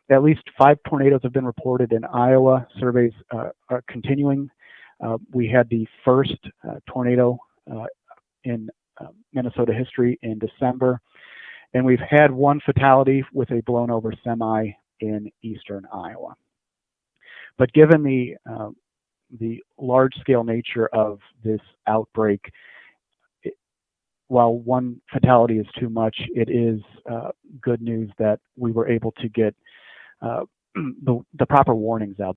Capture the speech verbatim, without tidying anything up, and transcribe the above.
At least five tornadoes have been reported in Iowa. Surveys uh, are continuing. Uh, we had the first uh, tornado uh, in uh, Minnesota history in December, and we've had one fatality with a blown over semi in eastern Iowa. But given the uh, the large scale nature of this outbreak, it, while one fatality is too much, it is uh, good news that we were able to get uh, the, the proper warnings out